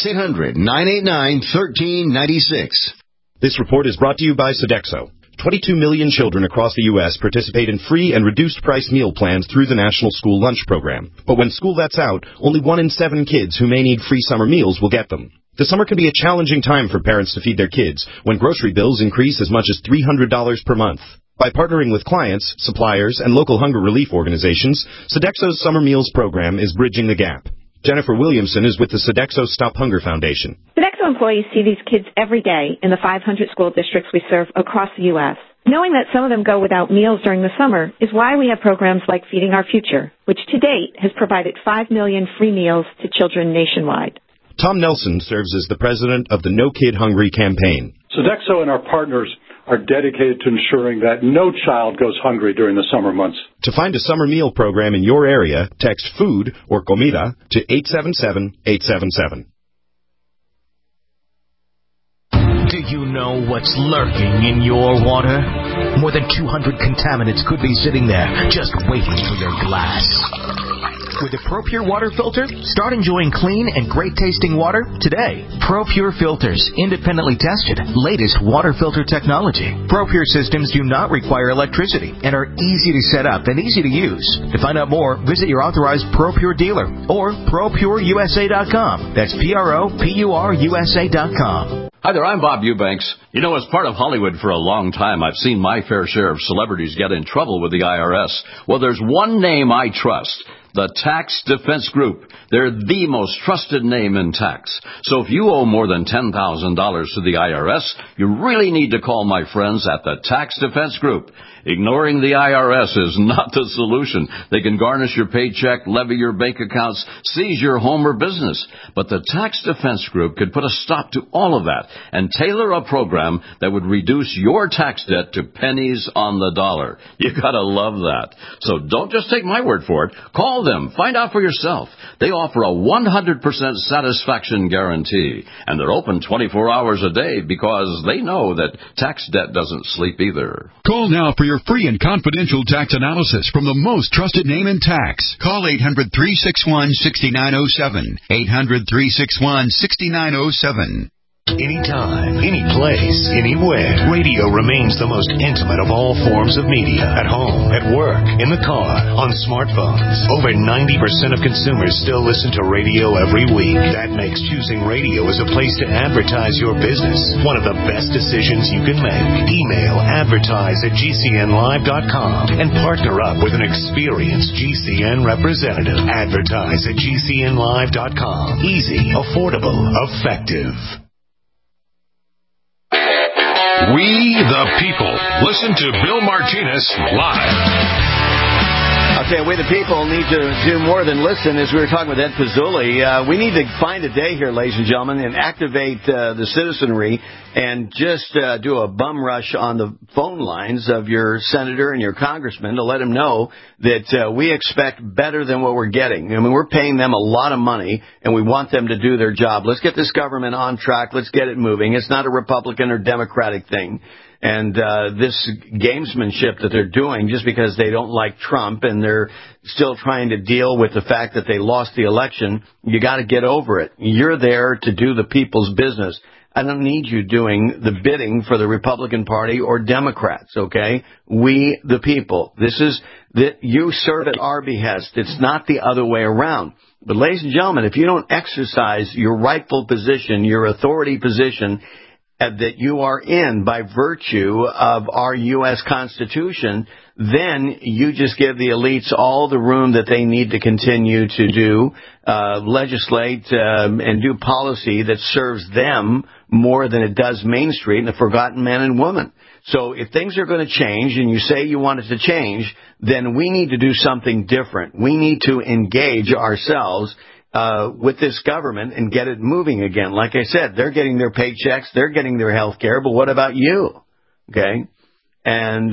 800-989-1396. This report is brought to you by Sodexo. 22 million children across the U.S. participate in free and reduced-price meal plans through the National School Lunch Program. But when school lets out, only 1 in 7 kids who may need free summer meals will get them. The summer can be a challenging time for parents to feed their kids when grocery bills increase as much as $300 per month. By partnering with clients, suppliers, and local hunger relief organizations, Sodexo's Summer Meals Program is bridging the gap. Jennifer Williamson is with the Sodexo Stop Hunger Foundation. Sodexo employees see these kids every day in the 500 school districts we serve across the U.S. Knowing that some of them go without meals during the summer is why we have programs like Feeding Our Future, which to date has provided 5 million free meals to children nationwide. Tom Nelson serves as the president of the No Kid Hungry campaign. Sodexo and our partners are dedicated to ensuring that no child goes hungry during the summer months. To find a summer meal program in your area, text food or comida to 877-877. Do you know what's lurking in your water? More than 200 contaminants could be sitting there just waiting for your glass. With the ProPure water filter, start enjoying clean and great-tasting water today. ProPure filters, independently tested, latest water filter technology. ProPure systems do not require electricity and are easy to set up and easy to use. To find out more, visit your authorized ProPure dealer or ProPureUSA.com. That's ProPureUSA.com. Hi there, I'm Bob Eubanks. You know, as part of Hollywood for a long time, I've seen my fair share of celebrities get in trouble with the IRS. Well, there's one name I trust. The Tax Defense Group. They're the most trusted name in tax. So if you owe more than $10,000 to the IRS, you really need to call my friends at the Tax Defense Group. Ignoring the IRS is not the solution. They can garnish your paycheck, levy your bank accounts, seize your home or business. But the Tax Defense Group could put a stop to all of that and tailor a program that would reduce your tax debt to pennies on the dollar. You gotta love that. So don't just take my word for it. Call them. Find out for yourself. They offer a 100% satisfaction guarantee. And they're open 24 hours a day because they know that tax debt doesn't sleep either. Call now for your free and confidential tax analysis from the most trusted name in tax. Call 800-361-6907. 800-361-6907. Anytime, any place, anywhere. Radio remains the most intimate of all forms of media. At home, at work, in the car, on smartphones. Over 90% of consumers still listen to radio every week. That makes choosing radio as a place to advertise your business one of the best decisions you can make. Email advertise@gcnlive.com and partner up with an experienced GCN representative. Advertise@gcnlive.com. Easy, affordable, effective. We the people. Listen to Bill Martinez live. I'll tell you, we the people need to do more than listen. As we were talking with Ed Pizzulli, we need to find a day here, ladies and gentlemen, and activate the citizenry and just do a bum rush on the phone lines of your senator and your congressman to let them know that we expect better than what we're getting. I mean, we're paying them a lot of money, and we want them to do their job. Let's get this government on track. Let's get it moving. It's not a Republican or Democratic thing. And this gamesmanship that they're doing just because they don't like Trump and they're still trying to deal with the fact that they lost the election, you got to get over it. You're there to do the people's business. I don't need you doing the bidding for the Republican Party or Democrats, okay? We, the people. This is that you serve at our behest. It's not the other way around. But, ladies and gentlemen, if you don't exercise your rightful position, your authority position, that you are in by virtue of our U.S. Constitution, then you just give the elites all the room that they need to continue to do, legislate and do policy that serves them more than it does Main Street and the forgotten man and woman. So if things are going to change and you say you want it to change, then we need to do something different. We need to engage ourselves with this government and get it moving again. Like I said, they're getting their paychecks, they're getting their health care, but what about you? Okay? And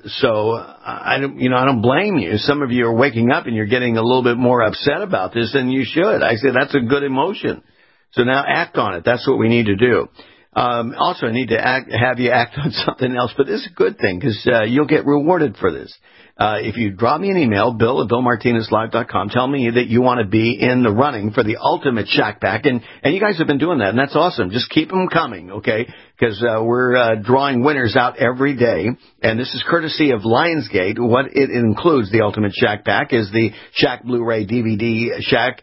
so I don't blame you. Some of you are waking up and you're getting a little bit more upset about this than you should. I say that's a good emotion. So now act on it. That's what we need to do. Also, I need to have you act on something else, but this is a good thing because you'll get rewarded for this. If you drop me an email, bill@billmartinezlive.com, tell me that you want to be in the running for the ultimate Shack Pack, and you guys have been doing that, and that's awesome. Just keep them coming, okay? Because we're drawing winners out every day, and this is courtesy of Lionsgate. What it includes, the ultimate Shack Pack, is the Shack Blu-ray DVD, Shack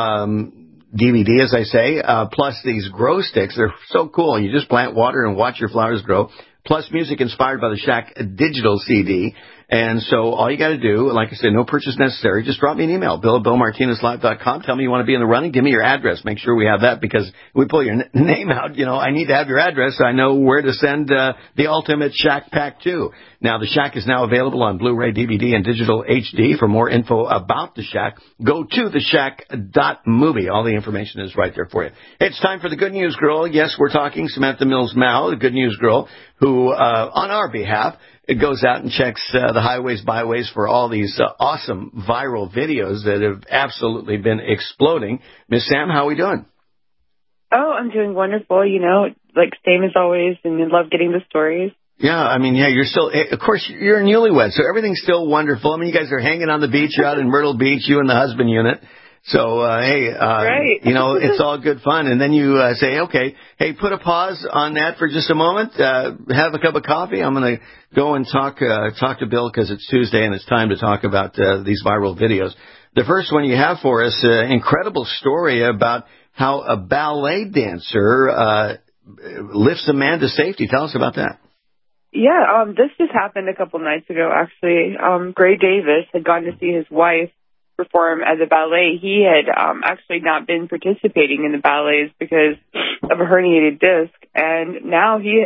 DVD, as I say, plus these grow sticks. They're so cool. You just plant water and watch your flowers grow. Plus music inspired by the Shack digital CD. And so all you got to do, like I said, no purchase necessary. Just drop me an email, bill@billmartinezlive.com. Tell me you want to be in the running. Give me your address. Make sure we have that because we pull your name out. I need to have your address so I know where to send the Ultimate Shack Pack 2. Now, the Shack is now available on Blu-ray, DVD, and digital HD. For more info about the Shack, go to theshack.movie. All the information is right there for you. It's time for the Good News Girl. Yes, we're talking Samantha Mills-Mao, the Good News Girl, who, on our behalf, it goes out and checks the highways, byways for all these awesome viral videos that have absolutely been exploding. Miss Sam, how are we doing? Oh, I'm doing wonderful, like same as always, and I love getting the stories. Yeah, you're still, of course, you're a newlywed, so everything's still wonderful. You guys are hanging on the beach, you're out in Myrtle Beach, you and the husband unit. So, right. It's all good fun. And then you say, okay, hey, put a pause on that for just a moment. Have a cup of coffee. I'm going to go and talk to Bill because it's Tuesday and it's time to talk about these viral videos. The first one you have for us, incredible story about how a ballet dancer lifts a man to safety. Tell us about that. Yeah, this just happened a couple nights ago, actually. Gray Davis had gone to see his wife perform at the ballet. He had actually not been participating in the ballets because of a herniated disc, and now he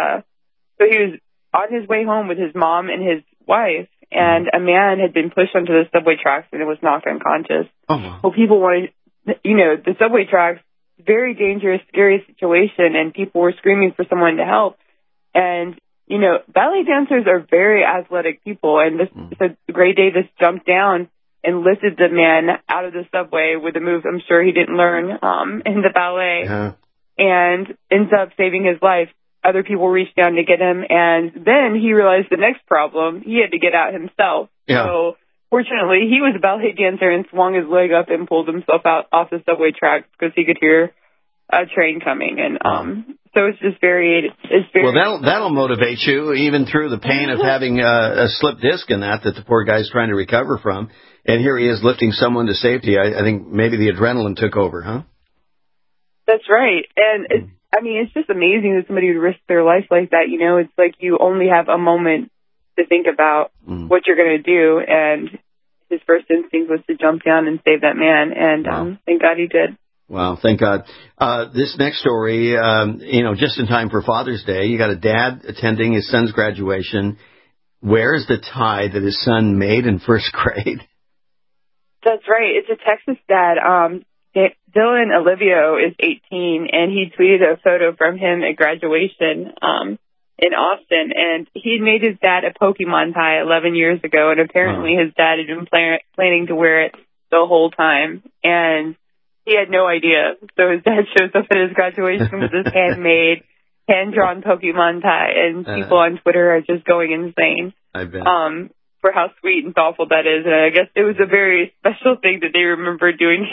was on his way home with his mom and his wife, and a man had been pushed onto the subway tracks and was knocked unconscious. Oh, wow. Well, people wanted, the subway tracks, very dangerous, scary situation, and people were screaming for someone to help. And ballet dancers are very athletic people, and so Gray Davis jumped down and lifted the man out of the subway with a move I'm sure he didn't learn in the ballet, and ends up saving his life. Other people reached down to get him, and then he realized the next problem. He had to get out himself. Yeah. So fortunately, he was a ballet dancer and swung his leg up and pulled himself out off the subway tracks because he could hear a train coming. And so it's just very... Well, that'll motivate you, even through the pain of having a slipped disc in that the poor guy's trying to recover from. And here he is lifting someone to safety. I think maybe the adrenaline took over, huh? That's right. And it's just amazing that somebody would risk their life like that. It's like you only have a moment to think about what you're going to do. And his first instinct was to jump down and save that man. And thank God he did. Wow, thank God. This next story, just in time for Father's Day, you got a dad attending his son's graduation. Wears the tie that his son made in first grade. That's right. It's a Texas dad. Dylan Olivio is 18, and he tweeted a photo from him at graduation in Austin. And he made his dad a Pokemon tie 11 years ago, and apparently his dad had been planning to wear it the whole time. And he had no idea. So his dad shows up at his graduation with this handmade, hand-drawn Pokemon tie, and people on Twitter are just going insane. I bet. For how sweet and thoughtful that is. And I guess it was a very special thing that they remember doing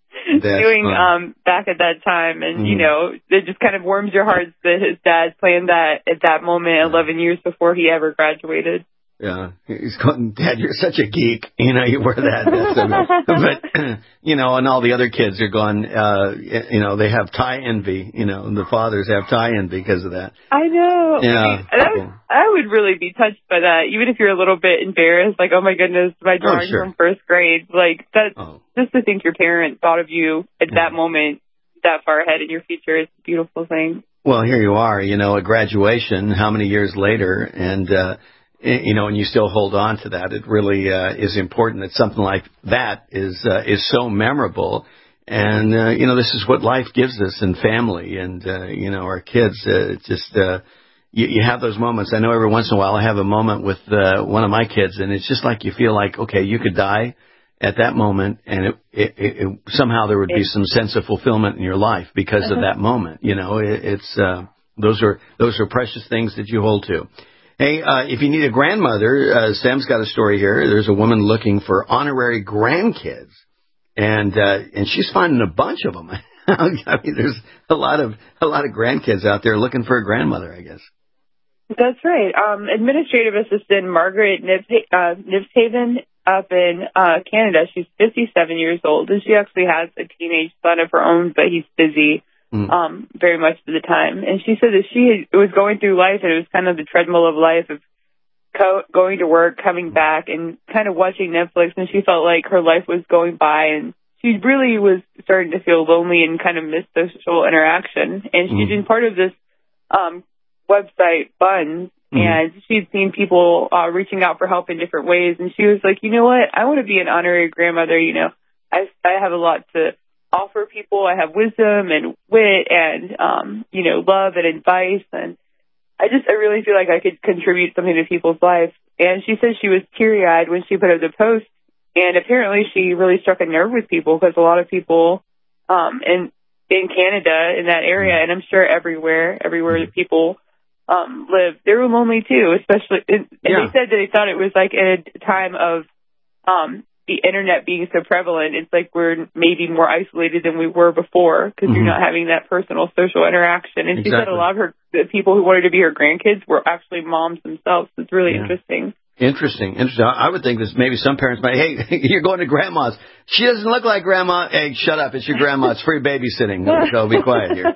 back at that time. And, it just kind of warms your heart that his dad planned that at that moment 11 years before he ever graduated. Yeah, he's going, Dad, you're such a geek. You wear that. But, and all the other kids are going, they have tie envy. And the fathers have tie envy because of that. I know. Yeah. I would really be touched by that, even if you're a little bit embarrassed, like, oh my goodness, my drawing from first grade. Like, that's just to think your parent thought of you at that moment, that far ahead in your future is a beautiful thing. Well, here you are, at graduation, how many years later, and, and you still hold on to that. It really is important that something like that is so memorable. And, this is what life gives us in family and, our kids. You have those moments. I know every once in a while I have a moment with one of my kids, and it's just like you feel like, okay, you could die at that moment, and it somehow there would be some sense of fulfillment in your life because of that moment. Those are precious things that you hold to. Hey, if you need a grandmother, Sam's got a story here. There's a woman looking for honorary grandkids, and she's finding a bunch of them. There's a lot of grandkids out there looking for a grandmother, I guess. That's right. Administrative assistant Margaret Nibshaven up in Canada. She's 57 years old, and she actually has a teenage son of her own, but he's busy. Very much of the time. And she said that she was going through life, and it was kind of the treadmill of life of going to work, coming back, and kind of watching Netflix, and she felt like her life was going by, and she really was starting to feel lonely and kind of miss social interaction. And she'd been part of this website, Buns, and she'd seen people reaching out for help in different ways, and she was like, you know what, I want to be an honorary grandmother. You know, I have a lot to offer people. I have wisdom and wit and, you know, love and advice, and I really feel like I could contribute something to people's lives. And she said she was teary-eyed when she put up the post, and apparently she really struck a nerve with people, because a lot of people in Canada, in that area, and I'm sure everywhere that people live, they were lonely too, especially, and they said that they thought it was like at a time of the internet being so prevalent, it's like we're maybe more isolated than we were before, because you're not having that personal social interaction. And she said a lot of the people who wanted to be her grandkids were actually moms themselves. It's really interesting. Interesting. I would think this maybe some parents might, hey, you're going to grandma's. She doesn't look like grandma. Hey, shut up. It's your grandma. It's free babysitting. So be quiet here.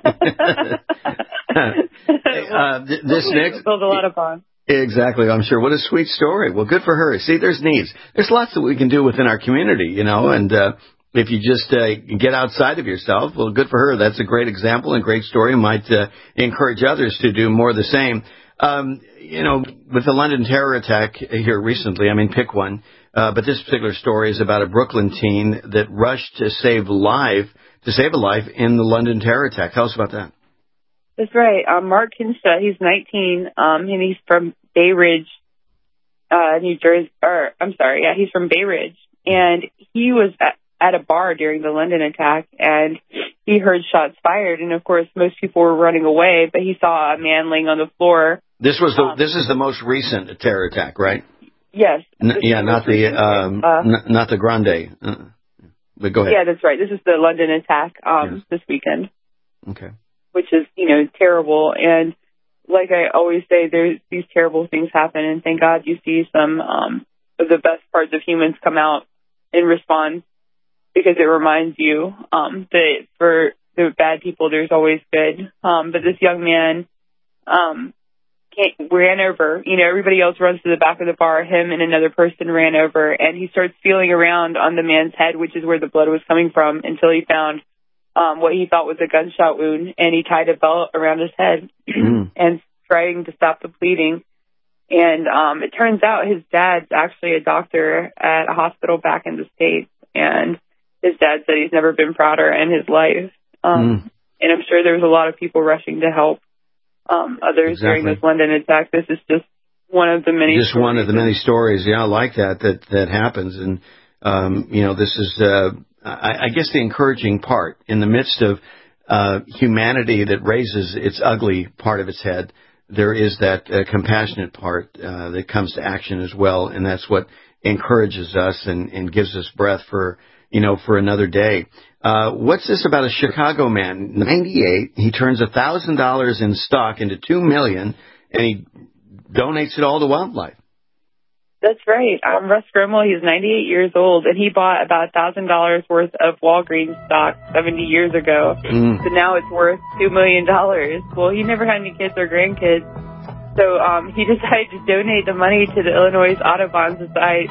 This next build a lot of bonds. Exactly, I'm sure. What a sweet story. Well, good for her. See, there's needs. There's lots that we can do within our community, you know, and if you just get outside of yourself, well, good for her. That's a great example and great story. Might encourage others to do more of the same. You know, with the London terror attack here recently, I mean, pick one. But this particular story is about a Brooklyn teen that rushed to save a life in the London terror attack. Tell us about that. That's right. Mark Kinsta, he's 19, and he's from Bay Ridge, New Jersey. He's from Bay Ridge, and he was at a bar during the London attack, and he heard shots fired, and of course, most people were running away, but he saw a man laying on the floor. This is the most recent terror attack, right? Yes. Not the Grande. But go ahead. Yeah, that's right. This is the London attack this weekend. Okay. Which is, you know, terrible. And like I always say, these terrible things happen, and thank God you see some of the best parts of humans come out and respond, because it reminds you that for the bad people, there's always good. But this young man ran over. You know, everybody else runs to the back of the bar. Him and another person ran over, and he starts feeling around on the man's head, which is where the blood was coming from, until he found what he thought was a gunshot wound, and he tied a belt around his head and trying to stop the bleeding. And it turns out his dad's actually a doctor at a hospital back in the States, and his dad said he's never been prouder in his life. And I'm sure there was a lot of people rushing to help others during this London attack. This is just one of the many stories. One of the many stories, yeah, like that happens. And, you know, this is... I guess the encouraging part in the midst of humanity that raises its ugly part of its head, there is that compassionate part that comes to action as well, and that's what encourages us and gives us breath for another day. What's this about a Chicago man, 98? He turns $1,000 in stock into $2 million, and he donates it all to wildlife. That's right. Russ Grimmel, he's 98 years old, and he bought about $1,000 worth of Walgreens stock 70 years ago. So now it's worth $2 million. Well, he never had any kids or grandkids, so he decided to donate the money to the Illinois Audubon Society.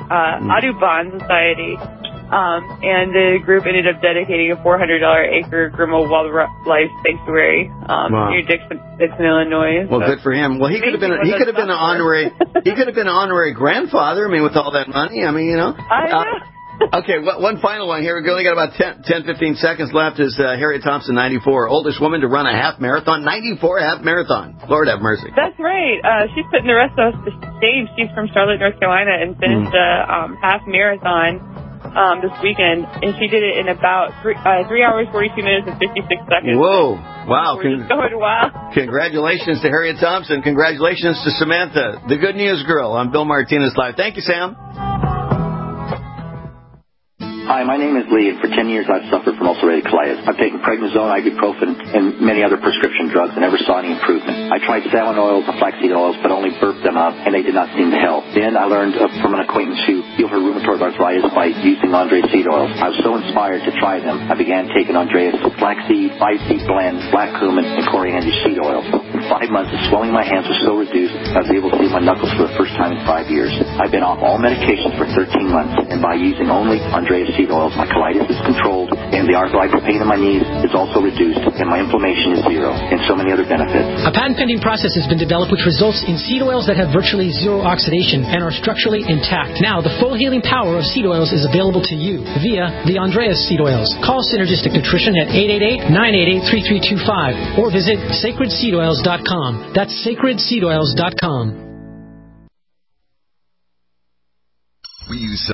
And the group ended up dedicating a $400-acre Grimmel Wildlife Sanctuary near Dixon, Illinois. Well, good for him. Well, he could have been an honorary grandfather. I mean, with all that money. I mean, you know. I know. Okay, one final one here. We only got about 10-15 seconds left. Is Harriet Thompson, 94, oldest woman to run a half marathon, 94 half marathon. Lord have mercy. That's right. She's putting the rest of us to shame. She's from Charlotte, North Carolina, and finished a half marathon this weekend, and she did it in about 3 hours, 42 minutes, and 56 seconds. Whoa. Wow. We're just going wild. Congratulations to Harriet Thompson. Congratulations to Samantha, the Good News Girl. I'm Bill Martinez Live. Thank you, Sam. Hi, my name is Lee, and for 10 years I've suffered from ulcerative colitis. I've taken prednisone, ibuprofen, and many other prescription drugs and never saw any improvement. I tried salmon oils and flaxseed oils, but only burped them up, and they did not seem to help. Then I learned from an acquaintance who healed her rheumatoid arthritis by using Andreas seed oils. I was so inspired to try them, I began taking Andreas flaxseed, 5-seed blend, black cumin, and coriander seed oils. In 5 months, the swelling in my hands was so reduced, I was able to see my knuckles for the first time in 5 years. I've been off all medications for 13 months, and by using only Andreas seed oils, my colitis is controlled, and the arthritis pain in my knees is also reduced, and my inflammation is zero, and so many other benefits. A patent-pending process has been developed which results in seed oils that have virtually zero oxidation and are structurally intact. Now, the full healing power of seed oils is available to you via the Andreas seed oils. Call Synergistic Nutrition at 888-988-3325 or visit sacredseedoils.com. That's sacredseedoils.com. We use